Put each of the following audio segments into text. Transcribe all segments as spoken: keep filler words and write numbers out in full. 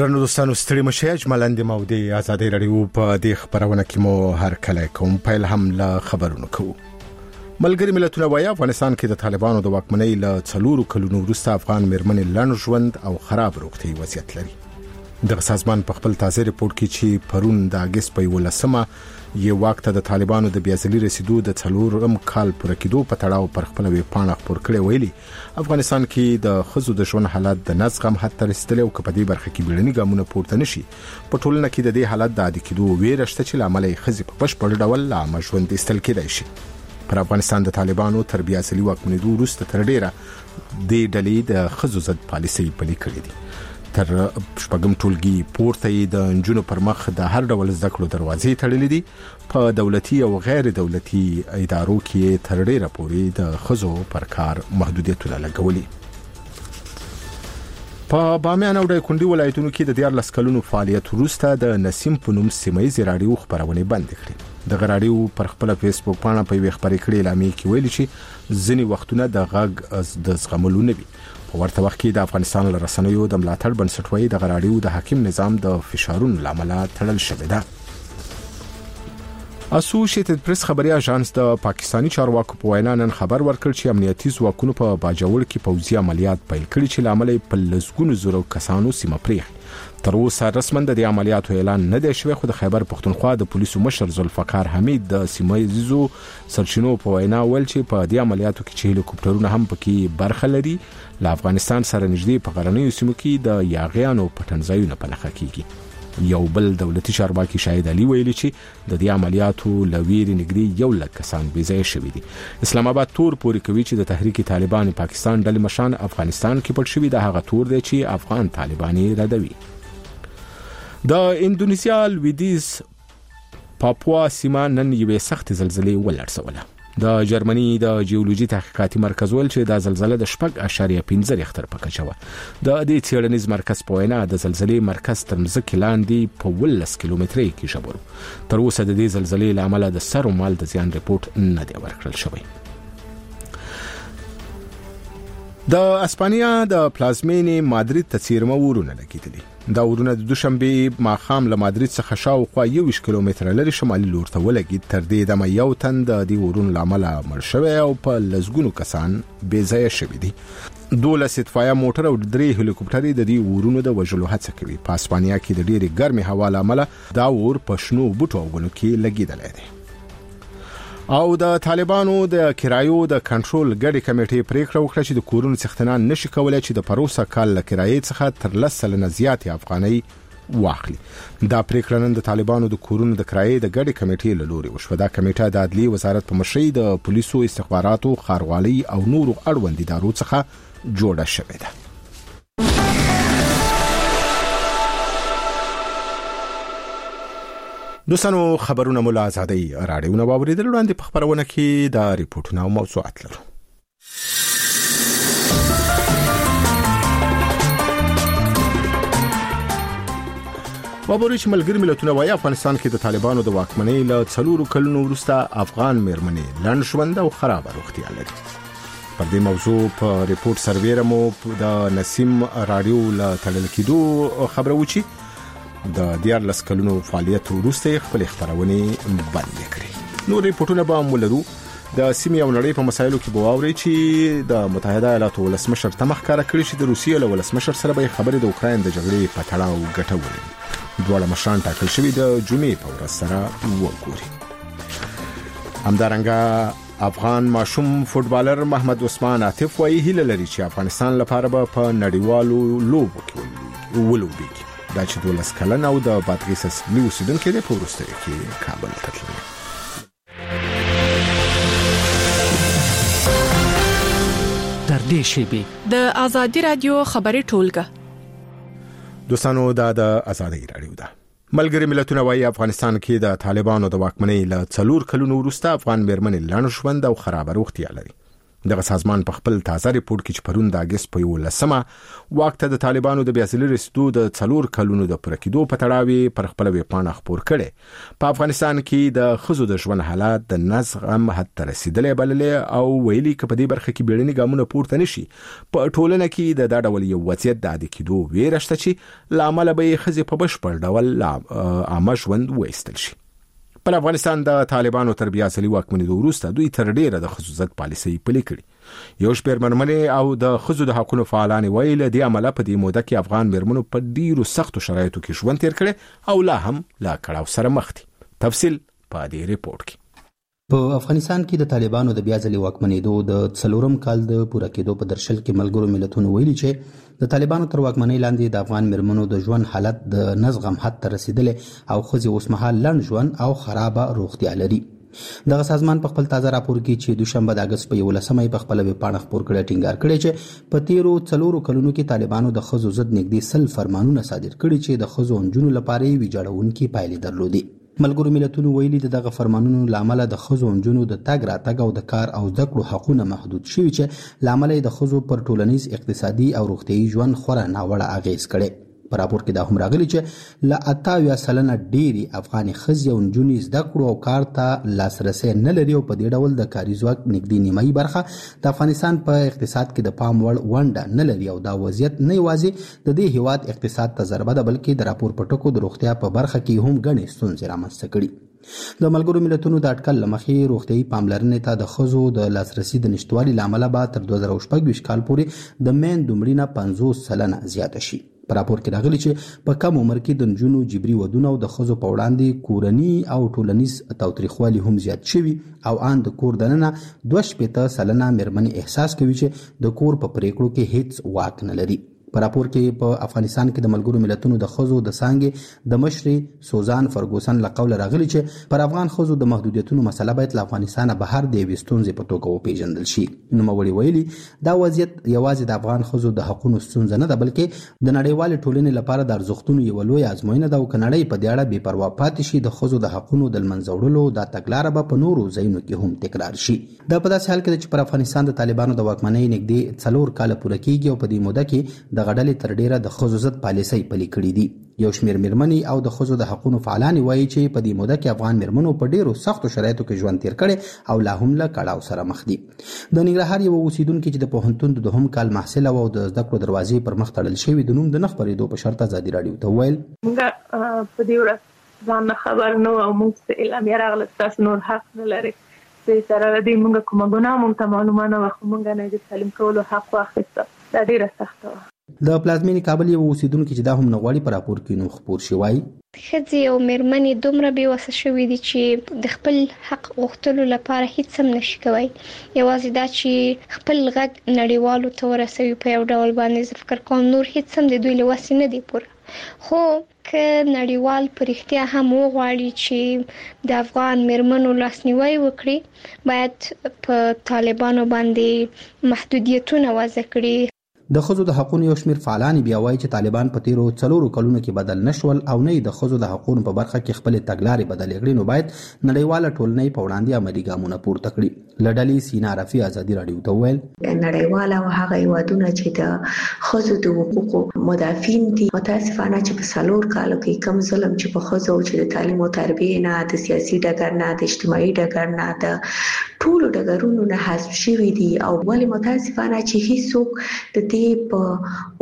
درنو دوستانو ستړي مشه اجملاند مودې آزادۍ رادیو په دې خبرونه کې مو هر کله کوم پیل هم له خبرونو کوو. ملګری ملتونه وايي افغانستان کې د طالبانو د واکمنۍ له څلورو کلونو وروسته افغان مېرمنې لنډ ژوند او خراب روغتي وضعیت لري. د سازمان په خپل تازه ریپورت کې چې پرون د اگست په ولسمه یو وخت د طالبانو د بیازلي رسیدو د څلورم کال پوره کېدو په تړاو پر خپل وی پاڼه خبر کړي ویلي افغانستان کې د خزو د ژوند حالت د نزغم حتی رسیدلی او په دې برخه کې بیړني ګامونه پورته نشي په ټولنه کې د دې حالت د عادي کېدو ویرشته چې لامل یې خزي په بشپړ ډول لا مژوند استل کېدای شي. پر افغانستان د طالبانو تر بیازلي واکمنېدو وروسته تر ډیره د ډلې د خزو ضد پالیسۍ پلي کړې دي. تر شپږم ټولګي پورته د انجونو پر مخ د هر ډول زده کړو دروازې تړلې دي. په دولتي او غیر دولتي ادارو کې تر ډیره پورې د خزو پر کار محدودیتونه لګولي. په بامیان او دایکنډي ولایتونو کې د دیارلس کلونو فعالیت وروسته د نسیم په نوم سیمایي رادیو خبرونه بند کړې. د رادیو پر خپل فیسبوک باندې په وی خبرې کړې اعلان کې ویلي چې ځینې وختونه د غږ د زغملو نه وي. په ورته وخت کې د افغانستان له رسنیو د ملاتړ بنسټوي د رادیو د حاکم نظام د فشارونو لامل تړل شوی ده. اسوسییټډ پریس خبري اژانس د پاکستانی چارواکو په وینا نن خبر ورکړ چې امنیتي ځواکونو په باجوړ کې پوځي عملیات پیل کړي چې لامل په لسګونو زره کسانو سیمه پریخ. تر اوسه رسمن د عملیاتو اعلان نه دی شوی خو د خیبر پختونخوا د پولیسو مشر ذوالفقار حمید د سیمایي سرچینو په وینا ول چې په دې عملیاتو کې چې هلیکوپټرونه هم پکې برخه لري له افغانستان سره نږدې په غرنیو سیمو کې د یاغیانو پټنځایونه په نښه کیږي. یو بل دولتي چارواکي شاهد علي ویلي چې د دې عملیاتو لویر نګري یو لک کسان بې ځای شوي دي. اسلام آباد تور پوري کوي چې د تحریک طالبان پاکستان ډلې مشان افغانستان کې پټ شوي د هغه تور دی چې افغان طالباني ردوي. د اندونیسیا لویدیز پاپوا سیمه نن یوې سخت زلزلې ولړزوله. د جرمني د جیولوژي تحقیقاتي مرکز ول چې د زلزلې د شپږ اعشاریه پنځه ریختر په کچه و. د دې څېړنیز مرکز په وینا د زلزلې مرکز تر ځمکې لاندې په ولس کیلومتري کې شبر. تر اوسه د دې زلزلې لامل د سر او مال د زیان ریپورت نه دی ورکړل شوی. د اسپانیا د پلازمینې مادرید ته څیرمه ورونه لګیدلي. دا ورونه د دوشنبه ماخام له مادرید څخه شاوخوا یو کیلومتر لري شمالي لور ته ولګید. تر دې دمه یو تن د دې ورون لامل مړ شوی او په لسګونو کسان بې ځای شوي دي. دولس اطفائیه موټر او درې هلیکوپټرې د دې ورونو د وژلو هڅه کوي. په اسپانیا کې د ډېرې ګرمې هوا لامل دا ور په شنو بوټو او ګلو کې لګیدلی دی. او د طالبانو د کرایو د کنټرول ګډي کمیټې پریکړه وکړه چې د کورونو څښتنان نشي کولای چې د پروسه کال له کرایې څخه تر لس سلنه زیات افغاني واخلي. دا پریکړه نن د طالبانو د کورونو د کرایې د ګډي کمیټې له لوري وشوه. دا کمیټه د عدلي وزارت په مشرۍ د پولیسو استخباراتو خاروالي او نورو اړوند ادارو څخه جوړه شوې ده. دوستانو خبرونه مولا آزادۍ رادیو نو باورېدل وړاندې په خبرونه کې د ریپورتونو او موضوعات لرو. باورې چې ملګری ملتونه وايي افغانستان کې د طالبانو د واکمنۍ له څلورو کلونو وروسته افغان مېرمنې لنډ ژوند او خراب روغتیا لري. پر دې موضوع په ریپورت سرویره مو د نسیم رادیو له تړل کېدو خبره وچی د دیارلس کلونو فعالیت وروسته خپل خبرونه بند کړې. نو ریپورتونه به مولرو د سیمې او نړۍ په مسایلو کې به واوري چې د متحده ایالاتو ولسمشر تمخ کار کړی چې د روسیې له ولسمشر سره به خبرې د اوکراین د جګړې په تړاو ګټوري. دواړه مشران ټاکل شوي د جمعې په ورځ سره وګوري. همدارنګه افغان ماشوم فوټبالر محمد عثمان عاطف وايي هیله لري چې افغانستان لپاره به په نړیوالو لوبو کې ولوبي. دا چې دولس کلن او د بادغیس اصلي اوسیدونکي د پوروسته کې کابل ته تللی. تر دې شیبې د آزادي رادیو خبري ټولګه. دوستانو دا د آزادي رادیو ده. ملګری ملتونه وايي افغانستان کې د طالبانو د واکمنۍ له څلور کلونو وروسته افغان مېرمنې لنډ ژوند او خراب روغتیا لري. دغه سازمان په خپل تازه ریپورت کې چې پرون د اگست په یولسمه وخت ته د طالبانو د بیاسلي رسیدو د څلور کلونو د پوره کېدو په تړاو پر خپل ویبپاڼه خبر کړي. په افغانستان کې د ښځو د ژوند حالات د نزغم حد ته رسیدلې بللې او ویلي چې په دې برخه کې بیړني ګامونه پورته نشي. په ټولنه کې د دا ډول یو وضعیت د عادي کېدو ویره شته چې لامل به ښځې په بشپړ ډول عامه ژوند وایستل شي. پر افغانستان د طالبانو تر بیاسلي واکمنېدو وروسته دوی تر ډیره د ښځو ضد پالیسۍ پلي کړي. یو شمېر مېرمنې او د ښځو د حقونو فعالان وایي له دې امله په دې موده کې افغان مېرمنو په ډیرو سختو شرایطو کې ژوند تیر کړي او لا هم له کړاو سره مخ دي. تفصیل په دې ریپورت کې. په افغانستان کې د طالبانو د بیازلي واکمنېدو د څلورم کال د پوره کېدو په درشل کې ملګرو ملتونو ویلي چې د طالبانو تر واکمنۍ لاندې د افغان مېرمنو د ژوند حالت د نزغم حد ته رسیدلې او ښځې اوسمهال لنډ ژوند او خرابه روغتیا لري. دغه سازمان په خپل تازه راپور کې چې دوشنبه د اگست په یولسمه په خپل ویبپاڼه خبر کړی ټینګار کړی چې په تیرو څلورو کلونو کې طالبانو د ښځو ضد نږدې سل فرمانونه صادر کړي چې د ښځو او نجونو لپاره یې ویجاړونکي پایلې درلودې. ملګرو ملتونو ویلي د دغه فرمانونو لامل د ښځو او نجونو د تګ راتګ او د کار او زده کړو حقونه محدود شوي چې لامل د ښځو پر ټولنیز اقتصادي او روغتیايي ژوند خورا ناوړه اغیز کړي. په راپور کې دا هم راغلي چې له اتاویا سلنه ډېری افغاني ښځې او نجونې زده کړو او کار ته لاسرسی نه لري او په دې ډول د کاري ځواک نږدې نیمایي برخه د افغانستان په اقتصاد کې د پام وړ ونډه نه لري او دا وضعیت نه یوازې د دې هیواد اقتصاد ته ضربه ده بلکې د راپور په ټکو د روغتیا په برخه کې هم ګڼې ستونزې رامنځته کړي. د ملګرو ملتونو د اټکل له مخې روغتیايي پاملرنې ته د ښځو د لاسرسي د نشتوالي له امله به تر دوه زره شپږ ویشت کال پورې د میندو مړینه پنځوس سلنه زیاته شي. په راپور کې راغلي چې په کم عمر کې د نجونو جبري ودونه او د ښځو په وړاندې کورني او ټولنیز تاوتریخوالي هم زیات شوي او ان د کور دننه دوه شپېته سلنه مېرمنې احساس کوي چې د کور په پریکړو کې هیڅ واک نه لري. په راپور کې په افغانستان کې د ملګرو ملتونو د ښځو د څانګې د مشرې سوزان فرګوسن له قوله راغلي چې پر افغان ښځو د محدودیتونو مسله باید له افغانستانه بهر د یوې ستونزې په توګه وپیژندل شي. نوموړي ویلي دا وضعیت یوازې د افغان ښځو د حقونو ستونزه نه ده بلکې د نړیوالې ټولنې لپاره د ارزښتونو یوه لویه ازموینه ده او که نړۍ په دې اړه بې پروا پاتې شي د ښځو د حقونو د لمنځه وړلو دا تګلاره به په نورو ځایونو کې هم تکرار شي. دا په داسې حال کې ده چې پر افغانستان د طالبانو د واکمنۍ نږدې څلور کاله پوره کېږي او په دې موده کې دغه ډلې تر ډیره د ښځو ضد پالیسۍ پلي کړي دي. یو شمېر مېرمنې او د ښځو د حقونو فعالان وایي چې په دې موده کې افغان مېرمنو په ډیرو سختو شرایطو کې ژوند تیر کړي او لا هم له کړاو سره مخ دي. د ننګرهار یو اوسیدونکي چې د پوهنتون د دوهم کال محصل او د زده کړو دروازې پر مخ تړل شوی د نوم د نه خپرېدو په شرط ازادي راډیو ته ویل موږ په دې ورځ ځان خبر نه او موږ څه اعلان راغله تاسو نور حق نه لري چې سره دې موږ کومه ګناه موږ ته معلومه نه وه موږ نه د تعلیم کولو حق واخیسته. دا ډیره سخته وه. د پلازمینې کابل یو اوسیدونکي چې دا هم نه غواړي په راپور کې نوم خپور شي وایي ښځې او مېرمنې دومره بېوسه شوي دي چې د خپل حق غوښتلو لپاره هیڅ هم نشي کوي. یوازې دا چې خپل غږ نړیوالو ته ورسوي په یو ډول باندې زه فکر کوم نور هیڅ هم د دوی له وسې نه دی پوره. خو که نړیوال په رښتیا هم وغواړي چې د افغان مېرمنو لاسنیوی وکړي باید په طالبانو باندې محدودیتونه وضع کړي. د ښځو د حقونو یو شمېر فعالان بیا وایي چې طالبان په تیرو څلورو کلونو کې بدل نشول او نه د ښځو د حقونو په برخه کې خپل تګلارې بدلې کړې نو باید نړیواله ټولنه په وړاندې عملي ګامونه پورته کړي. له ډلې سینا رفیع ازادي راډیو ته ویل نړیواله او هغه هیوادونه چې د ښځو د حقوقو مدافعین دي متاسفانه چې په څلور کالو کې کم ظلم چې په ښځو چې د تعلیم او تربیې نه د سیاسي ډګر نه د اجتماعي ډګر نه د ټولو ډګرونو نه حذف شوي دي او ولې متاسفانه چې هیڅوک د دې په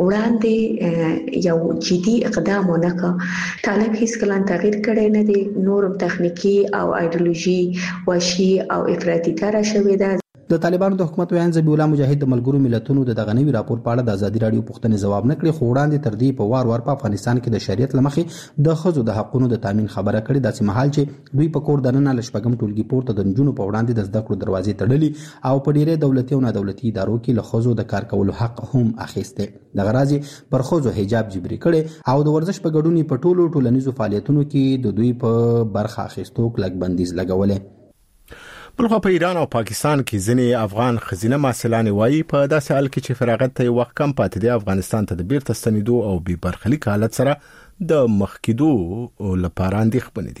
وړاندې یو جدي اقدام ونه کړ. طالب هیڅ کله تغییر کړی نه دی. نورم تخنیکی او ایدئولوژي وحشي او افراطي تر شوې ده. د طالبانو د حکومت ویان ذبیح الله مجاهد د ملګرو ملتونو د دغه نوي راپور په اړه د ازادي راډیو پوښتنې ځواب نه کړي خو وړاندې تر دې په وار وار په افغانستان کې د شریعت له مخې د ښځو د حقونو د تامین خبره کړې. داسې مهال چې دوی په کور دننه له شپږم ټولګي پورته د نجونو په وړاندې د زده کړو دروازې تړلي او په ډیری دولتي او نادولتي ادارو کې له ښځو د کار کولو حق هم اخیسته. دغه راځي پر ښځو حجاب جبري کړي او د ورزش په ګډون په ټولو ټولنیزو فعالیتونو کې د دوی په برخه اخیستو کلک بندیز لګولې. بلخو په ایران او پاکستان کې ځینې افغان خزینه محصلان وایي په داسې حال کې چې فراغت ته وخت کم پاتې دی افغانستان ته د بیرته ستنېدو او بې برخلیک حالت سره د مخ کېدو لپاره اندېښمن دي.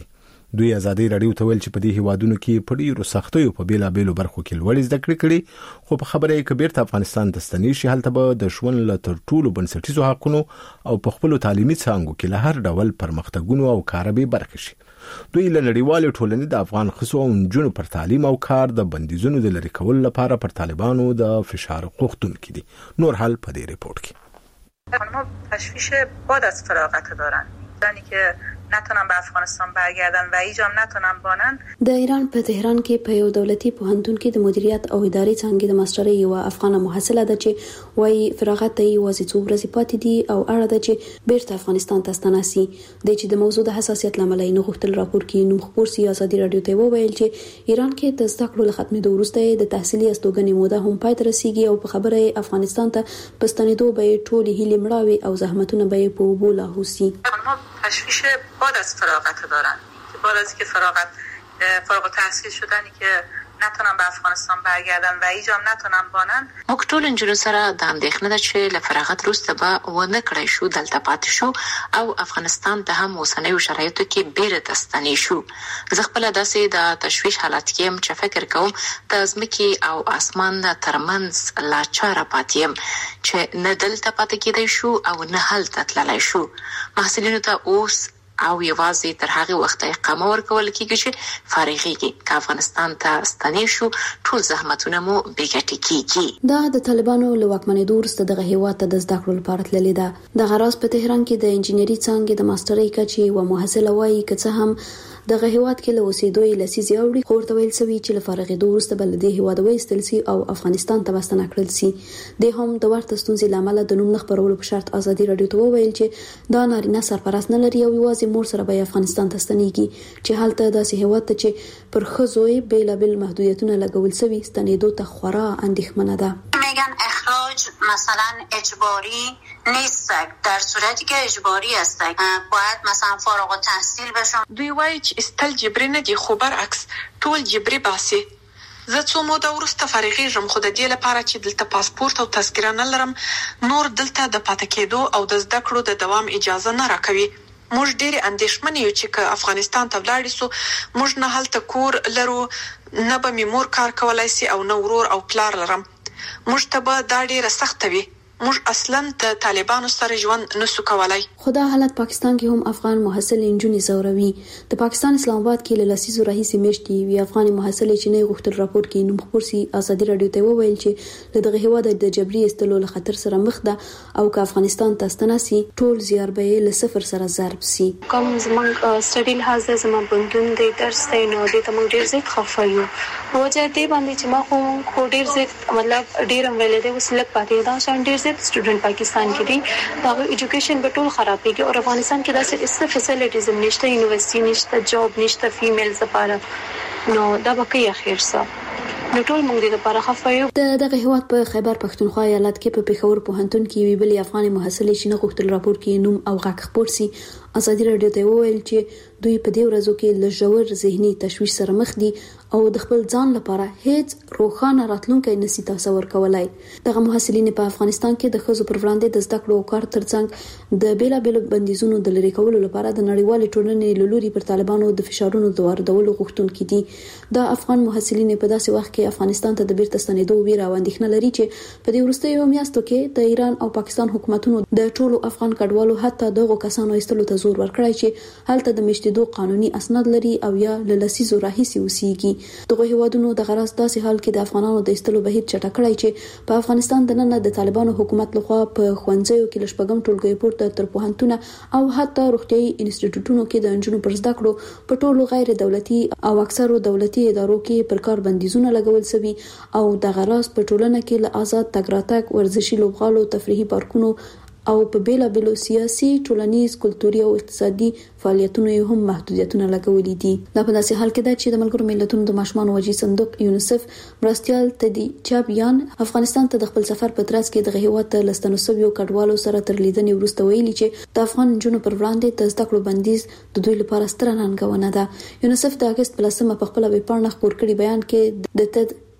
دوی ازادي رادیو ته ویل چې په دې هیوادونو کې په ډیرو سختیو په بیلا بیلو برخو کې لوړ زده کړې کړي، خو په خبره یې کبیر ته افغانستان ته ستنې شي هلته به د ژوند له تر ټولو بنسټیزو حقوقو او په خپل تعلیمي څانګو کې له هر ډول پرمختګونو او کاربي برخه شي. دوی له نړیوال ټولنې د افغان ښځو او نجونو پر تعلیم او کار د بندیزونو د لرې کولو لپاره پر طالبانو د فشار غوښتونکي دي. نور حال په دې ریپورت کې. خانم‌ها تشویش بعد از فراغت دارن، زنی که نتونن به افغانستان برگردن و ایجام نتونن بانن. د ایران په تهران کې په یو دولتي پوهنتون کې د مدیریت او ادارې څانګې د ماسترۍ یو افغانه محصله ده چې وايي فراغت ته یوازې څو ورځې پاتې دي او اړه ده چې بیرته افغانستان ته ستناسي. د چې د موضوع د حساسیت لامل یې نه غوښتل راپور کې نوم خبر سي ازادي رادیو ته وویل چې ایران کې د زده کړو له ختمېدو وروسته د تحصیلي استوګنې موده هم پای ته رسیږي او په خبره افغانستان ته په ستنېدو به ټولې هیلې مړاوي او زحمتونه به په اوبو لاهوسي. تشویش بعد از فراغت دارن که بعد از که فراغت فارغ التحصیل شدنی که نتونن به افغانستان برگردن و ایجام نتونن بانن. موږ ټول انجونو سره د اندېښنه ده چې له فراغت وروسته به ونه کړای شو دلته پاتې شو او افغانستان ته هم اوسنیو شرایطو کې بیرته ستنې شو. زه خپله داسې د تشویش حالت کې یم چې فکر کوم د ځمکې او اسمان ترمنځ لا چاره پاتې یم چې نه دلته پاتې کېدای شو او نه هلته تللی شو. محصلینو ته اوس او یوازې تر هغه وخت اقامه ورکول کېږي چې فارغېږي. که افغانستان ته ستنې شو ټول زحمتونه مو بې ګټې کېږي. دا د طالبانو له واکمنېدو وروسته دغه هېواد ته د زده کړو لپاره تللې ده. دغه راز په تهران کې د انجینري څانګې د ماسترۍ کچې یوه محصله وایي که څه هم دغه هېواد کې له اوسېدو یې لسیزې اوړي، خو ورته ویل سوي چې له فارغېدو وروسته به له دې هېواده وایستل سي او افغانستان ته به ستنه کړل سي. دی هم د ورته ستونزې له امله د نوم نه خپرولو په شرط ازادي رادیو ته وویل چې دا نارینه سرپرست نه لري او یوازې مور سره به افغانستان ته ستنېږي چې هلته داسې هېواد ته چې پر ښځو یې بېلابېل محدودیتونه لګول سوي ستنېدو ته خورا اندېښمنه ده. میگن اخراج مثلا اجباری نیست، در صورتی که اجباری است باید مثلا فارغ التحصیل بشم. دوی وایي چې استل جبري نه دي خو برعکس ټول جبري باسي. زه څو موده وروسته فارغېږم خو د دې لپاره چې دلته پاسپورت او تذکره نه لرم نور دلته د پاتې کېدو او د زده کړو د دوام اجازه نه راکوي. موږ ډېر اندېښمن یو چې که افغانستان ته ولاړ سو موږ نه هلته کور لرو، نه به مې مور کار کولای سي او نه ورور او پلار لرم. موږ ته به دا ډېره سخته وي. موږ اصلا د طالبانو سره ژوند نسو کولای. خو دا حالت پاکستان کې هم افغان محصل انجونې زوروي. د پاکستان اسلام آباد کې له لسیزو راهیسې میاشتې وی افغان محصل چې نه غوښتل راپور کې نوم خبر سي ازادي رادیو ته وویل چې له دغه هېواد د جبري استلو له خطر سره مخ ده او که افغانستان ته ستناسي ټول زیار به له صفر سره ضرب سي. کوم زمونږ سټډي لحاظ زموږ بندون د درس ته نو د تمنګ ډیر زیات خفه یو. وجه دې باندې چې ما خو خو ډیر زیات مطلب ډیر ویلې د وسلک پاتې دا شان ډیر سټوډنټ پاکستان کې دي دا ایجوکیشن به ټول خرابېږي او افغانستان کې داسې اس فیسیلیټیز نشته، یونیورسيټي نشته، جاب نشته فیمیلز لپاره، نو دا به کې اخر څه نو ټول موږ د لپاره خفه یو. د دغه هېواد په خیبر پښتونخوا ایالت کې په پېښور پوهنتون کې وی بل افغان محصل چې نه غوښتل راپور کې نوم او غږ خبر سي ازادي رادیو ته وویل چې دوی په دې ورځو کې له ژور ذهني تشویش سره مخ دي او د خپل ځان لپاره هیڅ روښانه راتلونکی نشي تصور کولای. دغه محصلین په افغانستان کې د ښځو پر وړاندې د زده کړو او کار ترڅنګ د بیلابېلو بندیزونو د لرې کولو لپاره د نړیوالې ټولنې له لوري پر طالبانو د فشارونو د واردولو غوښتونکي دي. دا افغان محصلین په داسې وخت کې افغانستان ته د بیرته ستنېدو ویره او اندېښنه لري چې په دې وروستیو میاشتو کې د ایران او پاکستان حکومتونو د ټولو افغان کډوالو حتی دغه کسانو ایستلو ته زور ورکړی چې هلته د میشتېدو قانوني اسناد لري او یا له لسیزو راهیسې اوسېږي. دغه هیوادونو د غرض داسې حال کې د افغانانو د ایستلو بهیر چټک کړی چې په افغانستان د نن د طالبانو حکومت لخوا په ښوونځیو کې له شپږم ټولګي پورته تر پوهنتونه او حتی روغتیايي انسټیټیوټونو کې د نجونو پر زده کړو په ټولو غیر دولتي او اکثرو دولتي ادارو کې پر کار بندیزونه لګول شوي او د غرض په ټولنه کې له آزاد تګ راتګ، ورزشي لوبغالو، تفریحي پارکونو او په بیلابېلو سیاسي، ټولنیز، کلتوري او اقتصادي فعالیتونو هم محدودیتونه لګولي دي. دا په داسې حال کې ده چې د ملګرو ملتونو د ماشومانو وجهي صندوق یونیسف مرستیال تدي چابیان افغانستان ته د خپل سفر په ترڅ کې د هیواد ته لستنو سویو کډوالو سره تر لیدنې وروسته ویلي چې د افغان جنونو پر وړاندې د زده کړو بندیز د دوی لپاره ستره ننګونه ده. یونیسف د اگست په لسمه په خپل ویبپاڼه خپور کړي بیان کې د تد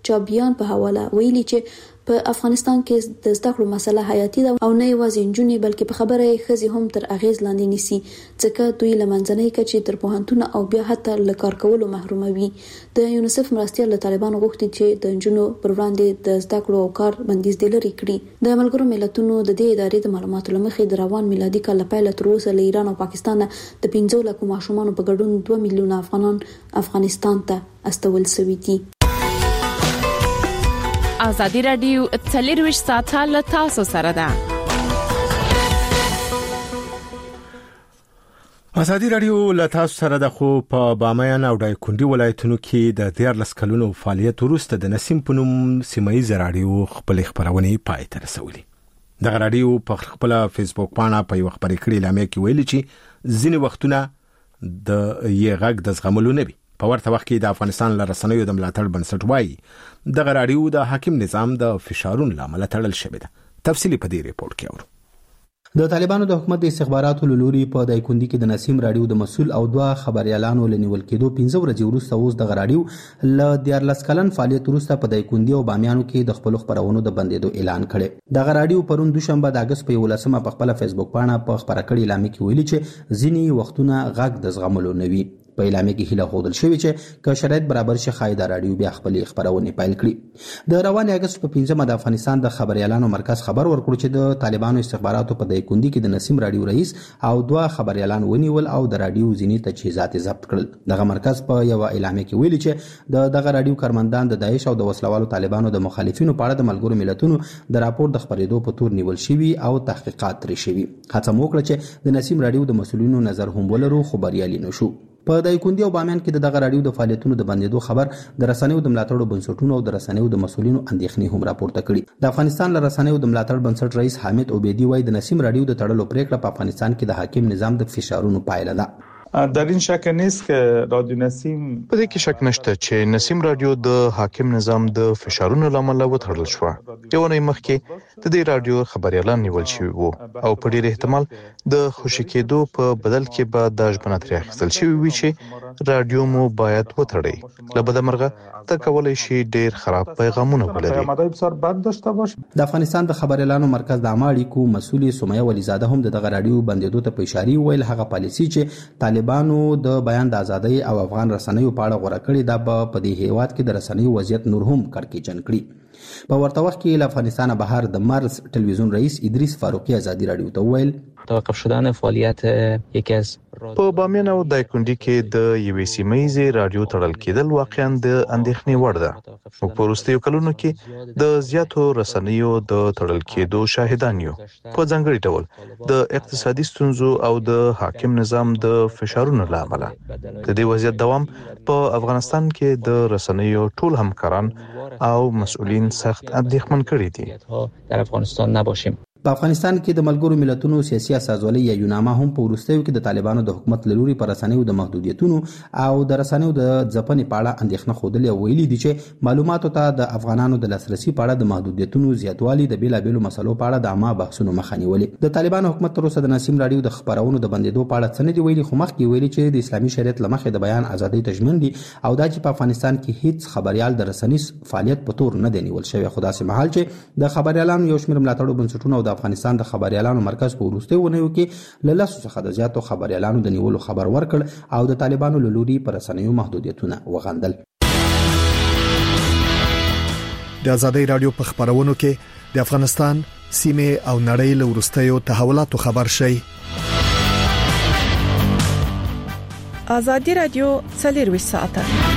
چابیان په حواله ویلي چې په افغانستان کې د زده کړو مسله حیاتي ده او نه یوازې نجونې بلکې په خبره یې ښځې هم تر اغیز لاندې نیسي ځکه دوی له منځنۍ کچې تر پوهنتون او بیا حتی له کار کولو محروموي. د یونیسف مرستیال له طالبانو غوښتي چې د نجونو پر وړاندې د زده کړو او کار بندیز دې لرې کړي. د ملګرو ملتونو د دې ادارې د معلوماتو لمخې د روان میلادي کال له پیله تر اوسه له ایران او پاکستان د پنځه لکو ماشومانو په ګډون دوه میلیونه افغانان افغانستان ته استول شوي دي. ازادي رادیو څلرویشت ساعته له تاسو سره ده. ازادي رادیو له تاسو سره د خو په بامیان او دایکنډي ولایتونو کې د دیارلس کلونو فعالیت وروسته د نسیم په نوم سیمایي رادیو خپل خبرونه پای ته رسولې. د رادیو په خپل فیسبوک باندې په یو خبري کړي لامل کې ویلي چې ځینې وختونه د یې غږ د زغملو نه وي. په ورته وخت کې د افغانستان له رسنیو د ملاتړ بنسټ وایي د رادیو د حاکم نظام د فشارونو لامل تړل شوی ده. تفصیلی په دې ریپورت کې اورو. د طالبانو د حکومت د استخباراتو لوري په دایکنډي کې د نسیم رادیو د مسول او دوه خبريالانو لنیول کېدو پنځه ورځې وروسته اوس د رادیو ل دیارلس کلن فعالیت وروسته په دایکنډي او بامیانو کې د خپل خبرونو د بندیدو اعلان کړي. د رادیو پرون دوشنبه د اگست په یولسمه په خپل فیسبوک باندې په خبره کړي اعلان کې ویلي چې ځینی وختونه غږ د زغملو نوي. په اعلان کې هله خودل شوی چې که شرایط برابر شي خایدا رادیو بیا خپل خبرونه پیل کړي. د روان اگست په پنځمه د افغانستان د خبريالانو مرکز خبر ورکړ چې د طالبانو استخباراتو په دایکنډي کې د نسیم رادیو رئیس او دوه خبريالان ونیول او د رادیو ځینی تجهیزات ضبط کړل. دغه مرکز په یو اعلان کې ویلي چې د دغه رادیو کارمندان د داعش او د وسلوالو طالبانو د مخالفینو په اړه د ملګرو ملتونو د راپور د خبرېدو په تور نیول شوی او تحقیقات لري شوی. هڅه وکړه چې د نسیم رادیو د مسؤلینو نظر هم ولرو خبريالي نشو. په دایکنډي او بامیان کې د دغه رادیو د فعالیتونو د بندیدو خبر د رسنیو د ملاتړ بنسټونو او د رسنیو د مسؤلینو اندېښنې هم راپورته کړي. د افغانستان له رسنیو د ملاتړ بنسټ رئیس حامد عبیدی وایي د نسیم رادیو د تړلو پریکړه په افغانستان کې د حاکم نظام د فشارونو پایله ده. در این شک نیست که رادیو نسیم په دې کې شک نشته چې نسیم رادیو د حاکم نظام د فشارونو لامل وتړل شو. یو نه مخکې د دې رادیو خبريالان نیول شوی وو او په ډیر احتمال د خوشی کېدو په بدل کې به د ژبنه تر اخیستل شوی وي چې رادیو مو باید وتړي. لبد مرغه ته کولای شي ډیر خراب پیغامونه ولري. د افغانستان د خبريالانو مرکز د عامه اړیکو مسؤل سمیه ولیزاده هم دغه رادیو بندیدو ته په اشاره ویل هغه پالیسي چې طالبانو د بیان د ازادۍ او افغان رسنیو په اړه غوړه کړې ده په دې هیواد کې د رسنیو وضعیت نور هم کړکېچن کړي. په ورته وخت کې له افغانستان بهر د مارس ټلویزیون رئیس ادریس فاروقی ازادي رادیو ته ویل توقف شدن فعالیت یکی از په بامیان او دایکنډي کې د یوې سیمایي رادیو تړل کېدل واقعا د اندېښنې وړ ده. موږ په وروستیو کلونو کې د زیاتو رسنیو د تړل کېدو شاهدان یو. په ځانګړي ډول د اقتصادي ستونزو او د حاکم نظام د فشارونو لامل د دې وضعیت دوام په افغانستان کې د رسنیو ټول همکاران او مسؤلین سخت اندېښمن کړي دي. در افغانستان نباشیم. په افغانستان کې د ملګرو ملتونو سیاسي اساسولۍ یا یوناما هم په وروستیو کې د طالبانو د حکومت لوري پر رسنیو د محدودیتونو او د رسنیو د ځپنې په اړه اندېښنه خوده ویلي دي چې معلوماتو ته د افغانانو د لاسرسي په اړه د محدودیتونو زیاتوالی د بیلابېلو مسلو په اړه د عامه بحثونو مخه نیولې. د طالبانو حکومت تر اوسه د نسیم رادیو د خبرونو د بندیدو په اړه څه نه دی ویلي، خو مخکې ویلي چې د اسلامي شریعت لمخې د بیان ازادۍ تضمین دي او دا چې په افغانستان کې هیڅ خبريال د رسنیز فعالیت په تور نه دی نیول شوی. خو داسې مهال چې د خبريالانو یو شمېر ملاتړو بنسټونو او د افغانستان د خبر خبريالانو مرکز په وروستیو ونیو کې له لاسو څخه د زیاتو خبريالانو د نیولو خبر ورکړ او د طالبانو له لوري پر رسنیو محدودیتونه وغندل. د ازادي رادیو په خبرونو کې د افغانستان سیمه او نړۍ له وروستیو تحولاتو خبر شي. ازادي رادیو څلروي ساعته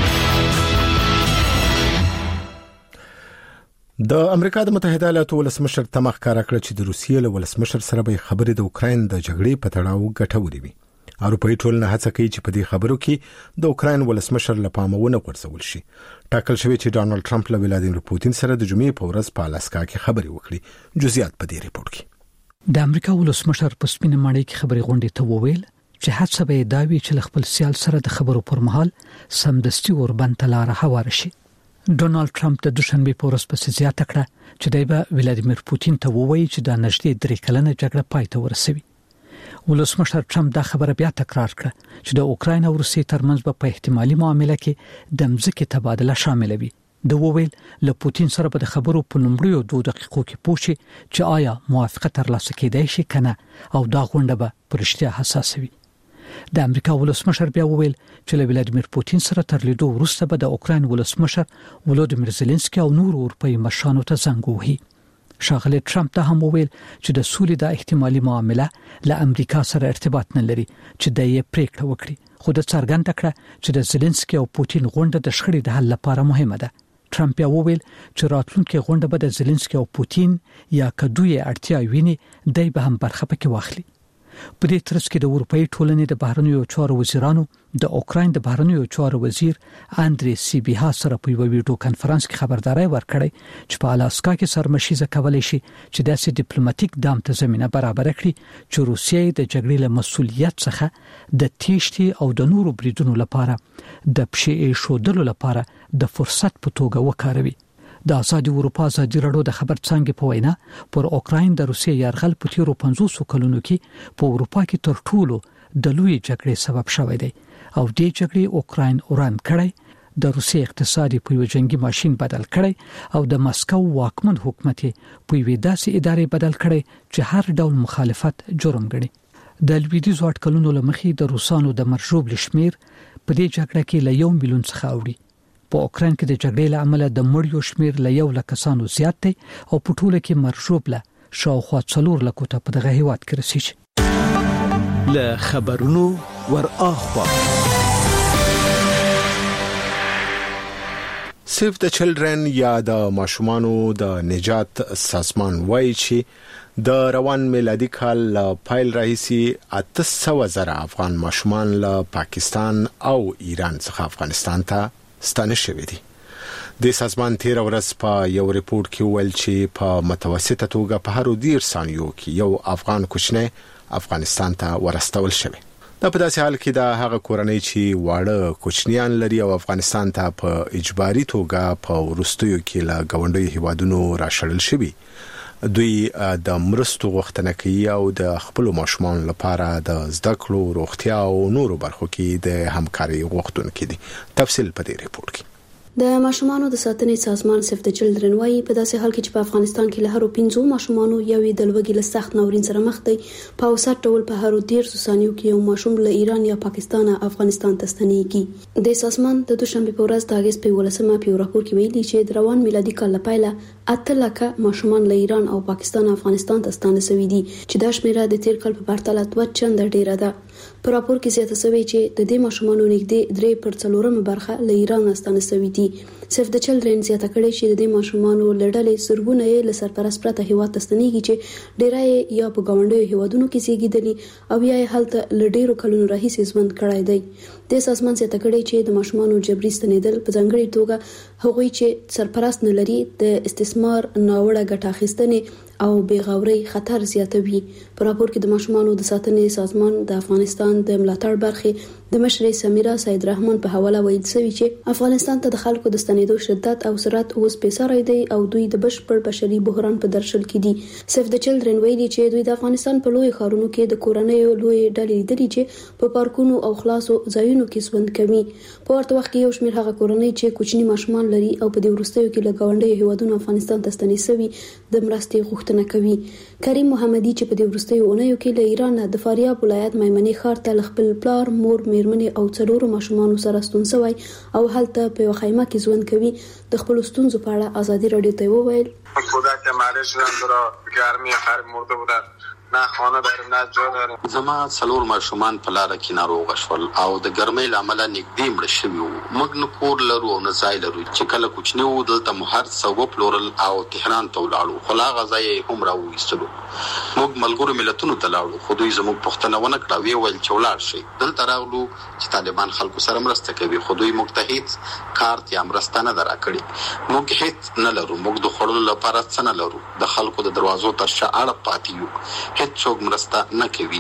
د امریکا د متحده ایالاتو ولسمشر تمخ کار کړ چې د روسیې له ولسمشر سره به خبرې د اوکراین د جګړې په تړاو ګټوري وي. اروپایي ټولنه هڅه کوي چې په دې خبرو کې د اوکراین ولسمشر لپاره ونه ورسول شي. ټاکل شوی چې ډانلډ ټرمپ له ولادیمیر پوتین سره د جمعې په ورځ په الاسکا کې خبرې وکړي. جزئیات په دې ریپورت کې. د امریکا ولسمشر په سپینه ماڼۍ کې خبرې غونډې ته وویل چې هڅه به داوي چې خپل سیال سره د خبرو پر مهال سمدستي وربند تلاره هوار شي. ډونالد ټرمپ د دوشنبه په ورځ په زیاته کړه چې دایبه ولادیمیر پوتین ته ووایي چې د نږدې درې کلنه جګړه پای ته ورسوي. ولسمشر ټرمپ دا خبره بیا تکرار کړه چې د اوکراین او روسیې ترمنځ په احتمالي معاملې کې د مځکې تبادله شامل وي. د وویل له پوتین سره په خبرو په لومړیو دوه دقیقو کې پوښي چې آیا موافقه ترلاسه کېدای شي کنه او دا غونډه به پرشتیا حساس وي. د امریکا ولسمشر بیا وویل چې له ولادیمیر پوتین سره تر لیدو وروسته به د اوکراین ولسمشر ولودیمیر زيلنسکي او نور اروپایي مشرانو ته زنګ ووهي. شاغلی ټرمپ ته هم وویل چې د سولې د احتمالي معامله له امریکا سره ارتباط نه لري چې د یې پریکړه وکړي، خو د څرګنده کړه چې د زيلنسکي او پوتین غونډه د شخړې د حل لپاره مهمه ده. ټرمپ یې وویل چې راتلونکي غونډه به د زيلنسکي او پوتین یا کدوې اړتیا ویني دای به هم برخه پکې واخلي. په دې ترڅ کې د اروپאי ټولنې د بهرنیو چارو وزیرانو د اوکراین د بهرنیو چارو وزیر اندري سیبیها سره په یو ویډیو کانفرنس کې خبرداري ورکړې چې په الاسکا کې سرمشيزه کولای شي چې داسې ډیپلوماټیک دام ته زمينه برابر کړي چې روسیه د جګړې له مسولیت څخه د تیښتې او د نورو بریدونو لپاره د پښې شودلو لپاره د فرصت په توګه وکاروي. د آزادي اروپا ازادي راډیو د خبر څنګه په وینا پر اوکراین د روسیې یرغل په تیرو پنځوس کلونو کې په اروپا کې تر ټولو د لوی جګړې سبب شوی دی او د جګړې اوکراین اوران کړی، د روسیې اقتصادي په یو جنگي ماشين بدل کړی او د مسکو واکمن حکومت په یوه داسې ادارې بدل کړی چې هر ډول مخالفت جرم ګڼي. د لویدیځ واټکلونو لمخې د روسانو د مرجوب لشمیر په دې جګړه کې له یو میلیون څخه اوړي. په اوکراین کې د جګړې له امله د مړیو شمیر له یو لک کسانو زیات دی او په ټوله کې مرجوب له شاوخوا څلور لکو ته په دغه هیواد کې رسیږي. له خبرونو ور اخوا سیف د چلډرن یا د ماشومانو د نجات سازمان وایي چې د روان میلادي کال له پایل راهیسي اته سوه زره افغان ماشومان له پاکستان او ایران څخه افغانستان ته ستانه شوی دي. د سازمان تیر ورځ په یو ریپورت کې ویل چې په متوسطه توګه په هر ډیر ثانیو کې یو افغان کوچنی افغانستان ته ورستول شوی. دا په داسې حال کې د هغه کورنۍ چې واړه کوچنیان لري او افغانستان ته په اجباري توګه په ورستیو کې له غونډي هیوادونو راشړل شوی. دوی د مرستو غوښتنه کوي او د خپل ماشومان لپاره د زده کړو، روغتیا او نورو برخو کې د همکاري غوښتونکو دي. تفصیل په دې ریپورت کې. د ماشومانو د ساتنې سازمان سیف د چلډرن وايي په داسې حال کې چې په افغانستان کې له هرو پنځو ماشومانو یوې د لوګي له سخت ناورین سره مخ دی، په اوسط ډول په هرو ډیر ثانیو کې یو ماشوم له ایران یا پاکستان افغانستان ته ستنېږي. د سازمان د دوشنبه په ورځ د اگست په ولسمه په راپور کې ویلي چې د روان میلادي کال لپاره اته لکه ماشومان له ایران او پاکستان افغانستان ته ستانه شوي دي چې دا شمیره د تیر کال په پرتله دوه چنده ډیره ده. په راپور کې زیاته شوی چې د دې ماشومانو نږدې درې پر څلورمه برخه له ایران ستانه شوي دي. سیف د چلډرن زیاته کړي چې د دې ماشومانو لړلې سرګونه یې له سرپرست پرته هیواد ته ستنېږي چې ډیرای یا په ګاونډیو هیوادونو کې زیږیدلي او یا هلته لډیرو کلونو راهیسې ژوند کړی دی. د سازمان زیاته کړي چې د ماشومانو جبري ستنېدل په ځانګړي توګه هغوی چې سرپرست نه لري د استثمار، ناوړه ګټه اخیستنې او بیغوري خطر زیاتوي. په راپور کې د ماشومانو د ساتنې سازمان د افغانستان د ملاتړ برخې د مشر سمیرا سید رحمان په حواله ویل شوی چې افغانستان ته د خلکو د ستنېدو شدت او سرعت اوس پیسره دی او دوی د بشپړ بشري بحران په درشل کې دي. سیف د چلډرن ویلي چې دوی د افغانستان په لوی ښارونو کې د کورنیو لوی ډلې لیدلې چې په پارکونو او خلاصو ځایونو کې ژوند کوي. په ورته وخت کې یو شمېر هغه کورنۍ چې کوچني ماشومان لري او په دې وروستیو کې له ګاونډیو هیوادونو افغانستان ته ستنې شوي د مرستې غوښتنه کوي. کریم محمدي چې په دې وروستیو اونیو کې له ایران د فاریاب ولایت میمنې ښار ته خپل پلار، مور، میرمنې او څلورو ماشومانو سره ستون شوی او هلته په یو خیمه کې ژوند کوي. د خپل ستونزو په اړه ازادي رادیو ته وویل: خدا که مریض شدم در گرمی خر مرده بودن، نه خانه داریم نه جا داریم. زما څلور ماشومان په لاره کې ناروغ شول او د ګرمۍ له امله نږدې مړه شوي وو. موږ نه کور لرو او نه ځای لرو. چې کله کوچني وو دلته مو هر څه وپلورل او تهران ته ولاړو، خو لا هغه ځای یې هم راوویستلو. موږ ملګرو ملتونو ته لاړو خو دوی زموږ پوښتنه ونه کړه. ویې ویل چې ولاړ شئ. دلته راغلو چې طالبان خلکو سره مرسته کوي خو دوی موږ ته هیڅ کارت یا مرسته نه ده راکړې. موږ هیڅ نه لرو. موږ د خوړلو لپاره څه نه لرو. د خلکو د دروازو تر شا اړه پاتې یو. هیڅ څوک مرسته نه کوي.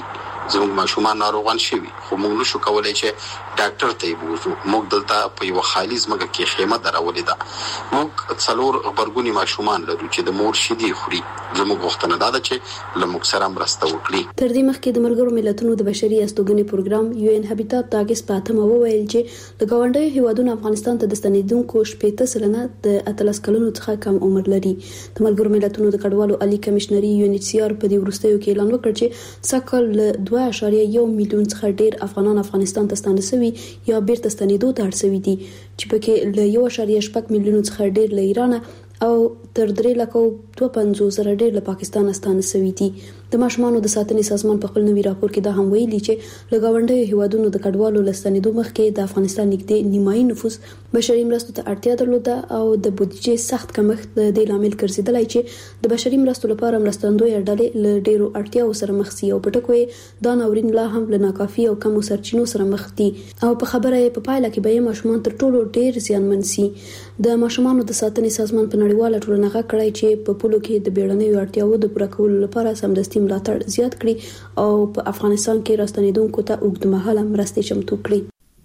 زموږ ماشومان ناروغان شوي خو موږ نشو کولای چې ډاکټر ته یې بوزو. موږ دلته په یو خالي ځمکه کې خیمه درولې ده. موږ څلور غبرګوني ماشومان لرو چې د مور شیدې خوري. زموږ غوښتنه ده چې له موږ سره مرسته وکړي. تر دې مخکې د ملګرو ملتونو د بشري استوګنې پروګرام یو ان هابیټات د اگست په اتمه وویل چې د ګاونډیو هیوادونو افغانستان ته د ستنېدونکو شپږ سلنه د اتلس کلونو څخه کم عمر لري. د ملګرو ملتونو د کډوالو عالی کمشنري یو ان ایچ سی آر په دې وروستیو کې اعلان وکړ چې سکل له دوه اعشاریه یو میلیون څخه ډیر افغانان افغانستان ته ستانه شوي یا بیرته ستنېدو ته اړ شوي دي چې پکې له یو اعشاریه شپږ میلیون څخه ډیر له ایران او تر درې لکه دوه پنځوس زره ډیر له پاکستان ستانه شوي دي. د ماشومانو د ساتنې سازمان په خپل نوي راپور کې دا هم ویلي چې له ګاونډیو هیوادونو د کډوالو لستنېدو مخکې د افغانستان نږدې نیمایي نفوس بشري مرستو ته اړتیا درلوده او د بودیجې سخت کمښت د دې لامل ګرځیدلی چې د بشري مرستو لپاره مرستندوی ډلې له ډیرو اړتیاو سره مخ شي او په ټکو دا ناورین لا هم له ناکافي او کمو سرچینو سره مخ دي او په خبره یې په پایله کې به ماشومان تر ټولو ډیر زیانمن شي. د ماشومانو د ساتنې سازمان په نړیواله ټولنه غږ کړی چې په پولو کې د بیړنیو اړتیاو د پوره کولو لپاره سمدستي ملاتړ زیات کړي او په افغانستان کې راستنېدونکو ته اوږدمهاله مرستې چمتو کړي.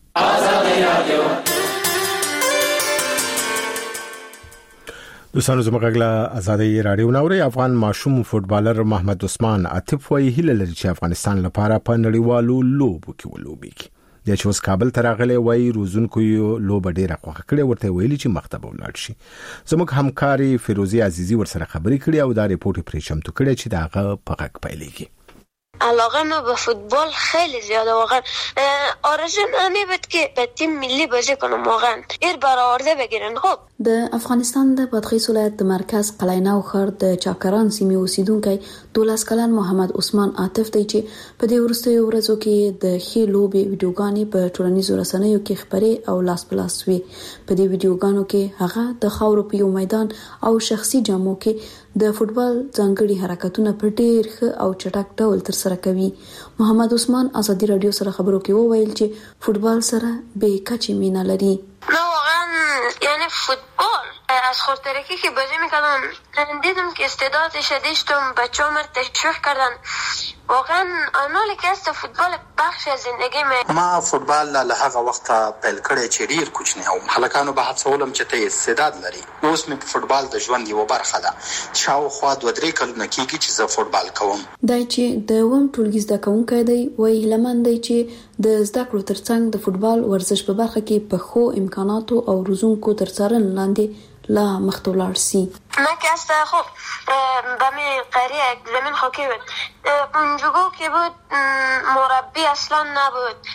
دوستانو زموږ غږ آزادۍ رادیو نوري. افغان ماشوم فوټبالر محمد عثمان عاطف وایي هیله لري چې افغانستان لپاره په نړیوالو لوبو کې ولوبېږي. د چې اوس کابل ته راغلی وایي روزونکو یو لوبه ډیره خوښه کړې ورته ویلي چې مخته به ولاړ شي. زموږ همکاري فیروزي عزیزي ورسره خبرې کړې او دا ریپورت پرې چمتو کړی چې داغه په غږ پیلېږي. علاقه ما به فوتبال خیلی زیاده واقعا. آرزوم اینه بود که به تیم ملی بازی کنم واقعا ایر برآورده بگیرن. خب د افغانستان د بادغیس ولایت د مرکز قلعه نو ښار د چاکران سیمې اوسیدونکي دولس کلن محمد عثمان عاطف دی چې په دې وروستیو ورځو کې د ښې لوبې ویډیوګانې په ټولنیزو رسنیو کې خبرې او لاس په لاس وي. په دې ویډیوګانو کې هغه د خاورو په یو میدان او شخصي جامو کې د فوټبال ځانګړي حرکتونه په ډېر ښه او چټک ډول ترسره کوي. محمد عثمان ازادي رادیو سره خبرو کې وویل چې فوټبال سره به کچې مینه لري. نه واقعا یعنی فوتبال از خودترکی که بازی میکردم دیدم که استعدادش داشتم، بچه ها مرد تشویق کردن. واقعا آنالی که است فوتبال بخش از زندگی من. ما فوتبال له هغه وخت پیل کړی چې ډیر کوچنی او هلکانو به هڅولم چې ته استعداد لري. اوس مې په فوتبال د ژوند یو برخه ده. شاوخوا دوه درې کلونه کېږي چې زه فوتبال کوم. دا چې د وم ټولګي زده کوونکی دی وایي هیلهمند دی چې د زده کړو ترڅنګ د فوتبال ورزش په برخه کې په ښو امکاناتو او روزونکو تر څارنې لاندې لا مخته ولاړ شي. من که است خب به می قریه زمین خاکی بود اونجوگو که بود مربی اصلا نبود،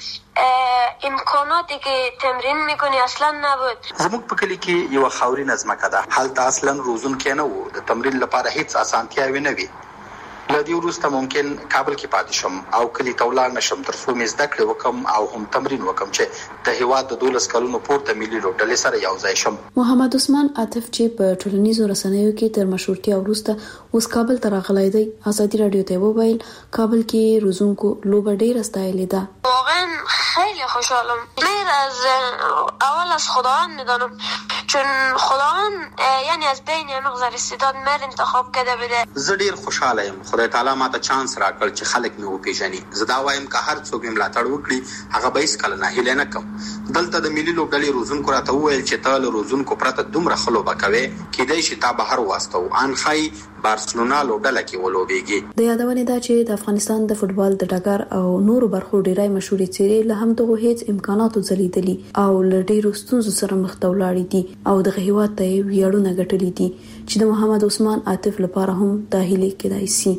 امکاناتی که تمرین میکنی اصلا نبود. زموږ په کلی کې یو خاورین ځمکه ده. هلته اصلا روزونکی نه وو. د تمرین لپاره هیڅ اسانتیاوې نه وي. لدی وروسته ممکن کابل کې پاتې شم او کلی ته ولاړ نشم تر څو مې زده کړې وکم او هم تمرین وکم چې د هیواد د دولس کلونو پورته ملي لوبډلې سره یو ځای شم. محمد عثمان عاطف چې په ټولنیزو رسنیو کې تر مشهورتیا وروسته اوس کابل ته راغلی دی ازادي رادیو ته وویل کابل کې روزونکو لوبه ډیره ستایلې ده. واقعا خیلی خوشحالم. من از اول از خداوند میدانم چون خداوند یعنی از بین مقدار استعداد مرد انتخاب کرده بده. زه ډیر خوشاله یم. خدای تعالی ماته چانس راکړ چې خلک مې وپیژني. زه دا وایم که هر څوک مې ملاتړ وکړي هغه به هیڅکله ناهیلی نه کوم. دلته د ملي لوبډلې روزونکو راته وویل چې ته له روزونکو پرته دومره ښه لوبه کوې کیدای شي تا بهر واستو. ان ښایي بارسلونا لوبډله کې ولوبېږي. د یادونې دا چې د افغانستان د فوټبال د ډګر او نورو برخو ډېری مشهورې څېرې له همدغو هیڅ امکاناتو ځلیدلي او له ډېرو ستونزو سره مخ ته ولاړې دي او دغه هېواد ته یې ویاړونه ګټلي دي چې د محمد عثمان عاطف لپاره هم دا هیلې کېدای شي.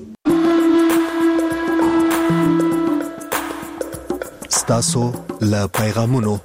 ستاسو له پیغامونو.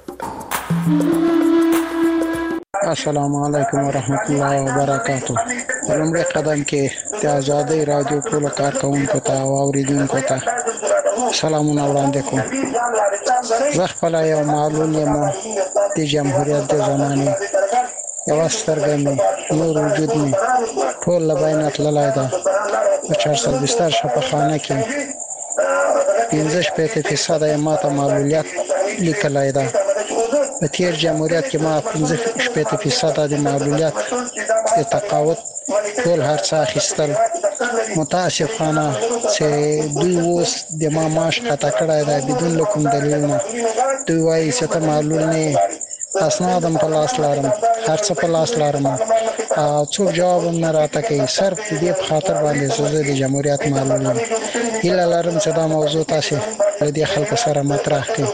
السلام علیکم ورحمت الله وبرکاتہ. په لومړي قدم کې د آزادۍ رادیو ټولو کارکوونکو ته او اوریدونکو ته سلامونه وړاندې کوم. زه خپله یو معلول یم. د جمهوریت د زمانې یوه سترګه مې نور وجود مې ټول له بینه تللی ده. په چار سل بستر شفاخانه کې پنځه شپېته فیصده یې ماته معلولیت لیکلی ده. په تیر جمهوریت کې ما پنځه شپېته فیصده د معلولیت د تقاعد ټول هرڅه اخیستل. متاسفانه چې دوی اوس د ما معاش خطا کړی دی بدون له کوم دلیل نه. دوی وایي چې ته معلول نه، اسنادم په لاس لرم، هرڅه په لاس لرم او څوک جواب نه راته کوي. صرف دې په خاطر باندې چې د جمهوریت معلول یم. هیله لرم چې دا موضوع تاسو له دې خلکو سره مطرح کړئ.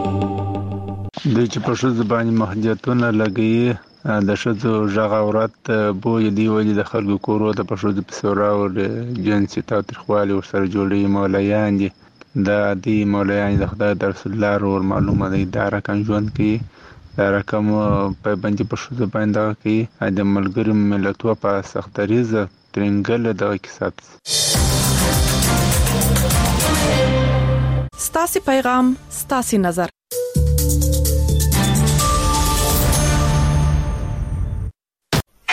د چې په ښځو باندې محدودیتونه لګي د ښځو غږ اورات بوی دی ولی د خلکو کورو ته په ښځو په سورا او جنسي تاوتریخوالي ورسره جوړي مولایان دي. دا دی مولایان د خدای د رسول الله ور معلومه دی دا رقم ژوند کوي، دا رقم په باندې په ښځو باندې کوي د ملګری ملتونو په سختریزه ترنګل د کیسات. ستاسي پیغام ستاسي نظر